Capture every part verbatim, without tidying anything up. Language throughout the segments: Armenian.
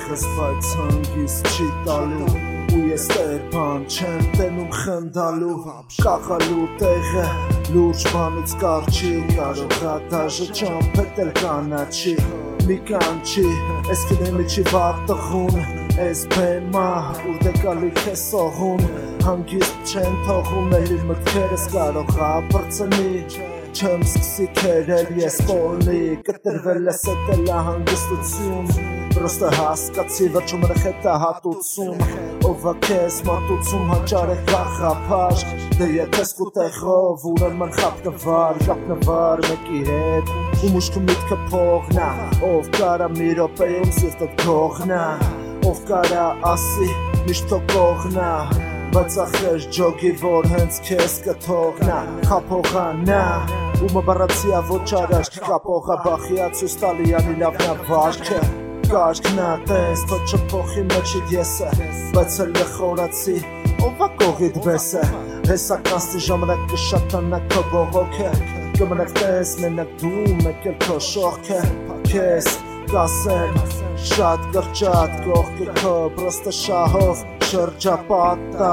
տեղս բայց հանգիստ չի տալու ու ես տեր բան չեմ տենում խնդալու կախալու տեղը լուրջ բանից կար չի կարող հատաժը ճամփել կանաչի մի կանչի ես կնեմի չի վաղ տղուն ես բեմա ուր դե կալիք է սողուն հանգիստ չեն թողում էլ իր մտքերս կարող հապրծնի չեմ սկսի կերել ես կոլի կտրվել ես էտել ահանգստություն Պրոստը հասկացի վերջում ռխետ է հատուցում Ով է կեզ մատուցում հաճար է կախապաշ Դե եթես կուտեղով ուրեմն խապնվար Կապնվար մեկի հետ ու մուշկու միտքը փողնա Ով կարա մի ռոպեում սիրտըտ կողնա Ով կարա ասի միշտ թո կողնա Բայց ախեր ջոգի որ հենց կեզ կթողնա Խապողա նա ու մբարացիա ոչ առաջ Կապողա բախիա ցույց տալիանի լավնա վարքը Կարգնա տես թո չփոխի մեջիդ եսը Բայց էլ խորացի ով է կողիդ բեսը Հեսա կանստի ժամանակ կշատանա քո բողոքը Կմնակ տես մենակ դու մեկ էլ քո շողքը Կեզ կասեմ շատ կրճատ կողքը քո Պրոստը շահով շրջապատա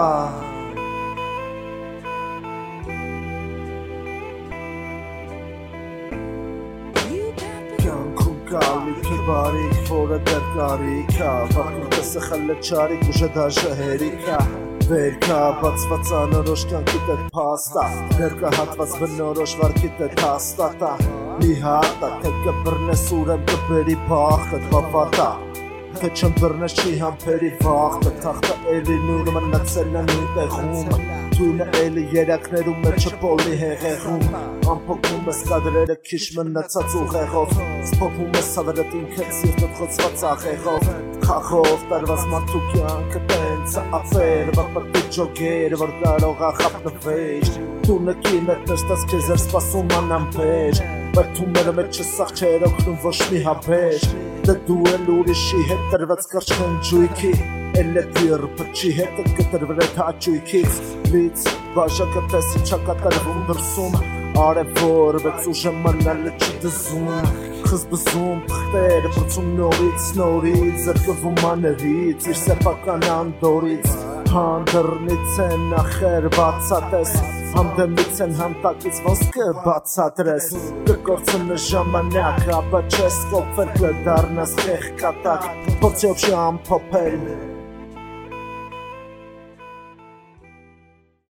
Կյանքում կալիք է բարիք, որը դեր կարիք է Վախին կսը խելը չարիք, ուժը դաժը հերիք է Վերքա բացված անորոշ կյանքիտ է պաստա Ներկա հատված բնորոշ վարկիտ է թաստատա Մի հատա, թե կբրնես ուրեմ կբերի բախտըտ բավատա Թե չեմ բրնես չի համպերի վաղտը Թախտը էլի նույնը մնացել է նույն տեղում Թույնը էլի երակներում է չպոլի հեղեղում Ամպոկնում ես կադրերը քիչ մնացած ուղեղով Սպոպում ես ավերըտ ինքդ սիրտըտ խոցված աղեղով Խախով տարված մարդու կյանքը տենց ափեր Վապատի ջոգեր որ կարող ախապնվեշ Դու նկին էտ նշտած կեզ էր սպասում անամպեր Բայց թումերը մեջ չսաղ չեր օգնում ոչ մի հապեր Դե դու էլ ուրիշի հետ տրված կարճ խնջույքի Էլ էտ վիրպը չի հետը կտրվել էտ հաճույքից Լից բաժակը տեսի չակատարվում դրսում Արևոր վեց ուժը մնալը չի դզում Խզբզում պխտեր պրծում նորից նորից Զրկվում աներից իր սեպական անդորից Հանդրնից են նախեր բացատես Համդեմից են համտակից ոնց կբացատրես Կկործնը ժամանակ ապա չես կոպվել կդարնաս խեղ կատակ Փորձի օբշի ամփոփել